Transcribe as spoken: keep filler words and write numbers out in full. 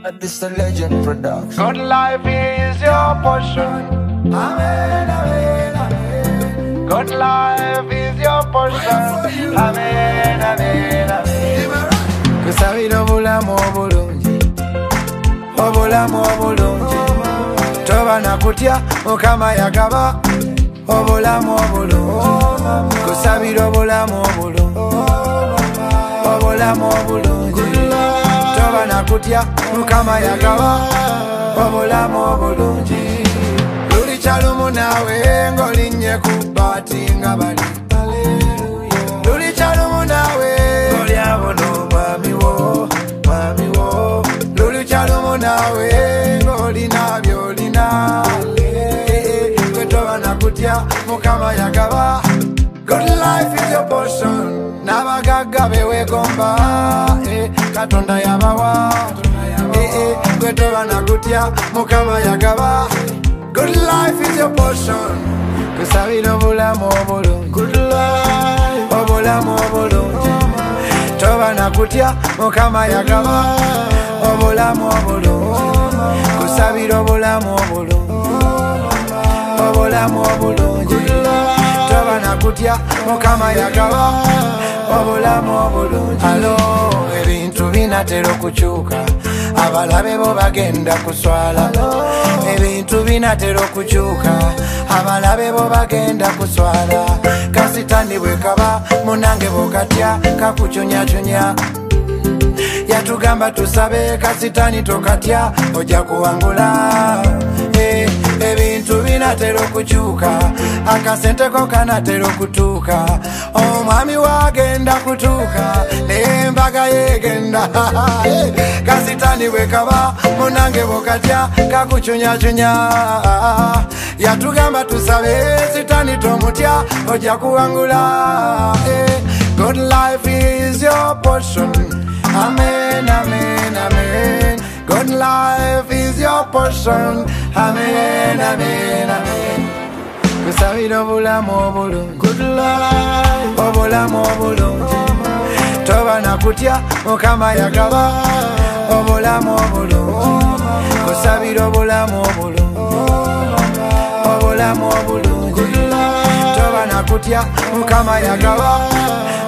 This a legend production. Good life is your portion. Amen, amen, amen. Good life is your portion. Amen, amen, amen. Kusabira obulamu obulungi, obulamu obulungi. Toba na kutya Mukama yagaba obulamu obulungi. Kusabira obulamu obulungi, obulamu obulungi. Toba na kutya Mukama yagaba obulamu obulungi. Luli kyalumu nawe ng'olinnye ku bbaati nga bali. Luli kyalumu nawe ng'oli abono mwami wo, mwami wo. Luli kyalumu nawe ng'olina by'olina. Gwe toba na kutya Mukama yagaba. Good life is your portion. N'abagagga beweegomba, eh, Katonda yabawa. Eh, eh, gwe toba na kutya Mukama yagaba. Good life is your portion. Kusabira obulamu obulungi, good life, obulamu obulungi. Toba na kutya Mukama yagaba obulamu obulungi. Kusabira obulamu obulungi, obulamu obulungi. Toba na kutya Mukama yagaba obulamu obulungi. Alo, ebintu binatera okukyuka, abalabe bo bagenda kuswala. Ebintu binatera okukyuka, abalabe bo bagenda kuswala. Kasitani bwe kaba munange bw'okatya kakucunyacunya. Yatugamba tusabe kasitani tokatya ojja kuwangula. Eh, ebintu binatera okukyuka, akasenteko kanatera okutuuka. Omwami wagenda kutuuka n'embaga yegenda. Kasitani bwe kaba munange bw'okatya kakucunyacunya. Yatugamba tusabe sitani tomutya ojja kuwangula. Eh, good life is your portion. Amen, amen, amen. Good life is your portion. Amen, amen, amen. Kusabira obulamu obulungi, good life, obulamu obulungi. Toba na kutya Mukama yagaba obulamu obulungi. Kusabira obulamu obulungi, obulamu obulungi. Toba na kutya Mukama yagaba